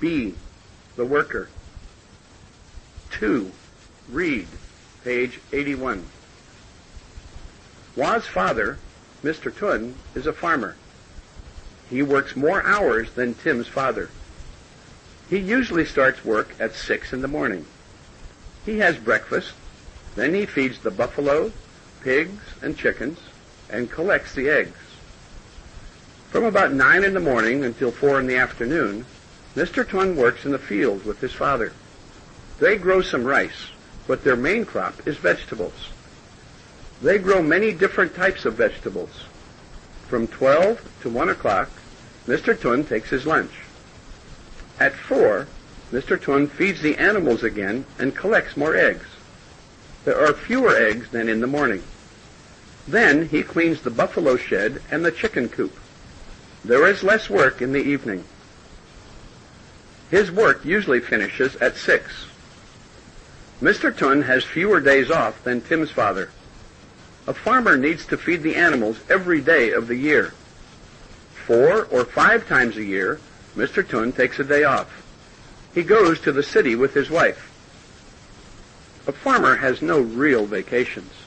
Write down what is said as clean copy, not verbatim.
B, the worker. 2. Read, page 81. Wa's father, Mr. Tun, is a farmer. He works more hours than Tim's father. He usually starts work at 6 in the morning. He has breakfast, then he feeds the buffalo, pigs, and chickens, and collects the eggs. From about 9 in the morning until 4 in the afternoon, Mr. Tun works in the field with his father. They grow some rice, but their main crop is vegetables. They grow many different types of vegetables. From 12 to 1 o'clock, Mr. Tun takes his lunch. At 4, Mr. Tun feeds the animals again and collects more eggs. There are fewer eggs than in the morning. Then he cleans the buffalo shed and the chicken coop. There is less work in the evening. His work usually finishes at 6. Mr. Tun has fewer days off than Tim's father. A farmer needs to feed the animals every day of the year. 4 or 5 times a year, Mr. Tun takes a day off. He goes to the city with his wife. A farmer has no real vacations.